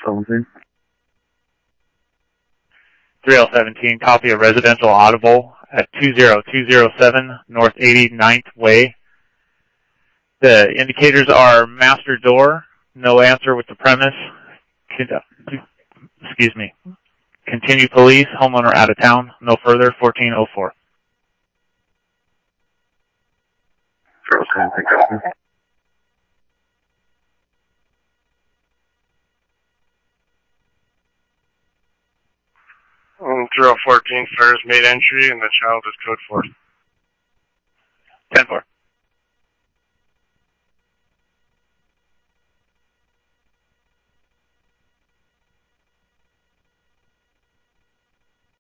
17. 3L17, copy a residential audible at 20207 North 89th Way. The indicators are master door, no answer with the premise. Excuse me. Continue police, homeowner out of town, no further, 1404. 307, take custody. And 3014, Ferris made entry, and the child is code 4. 10-4.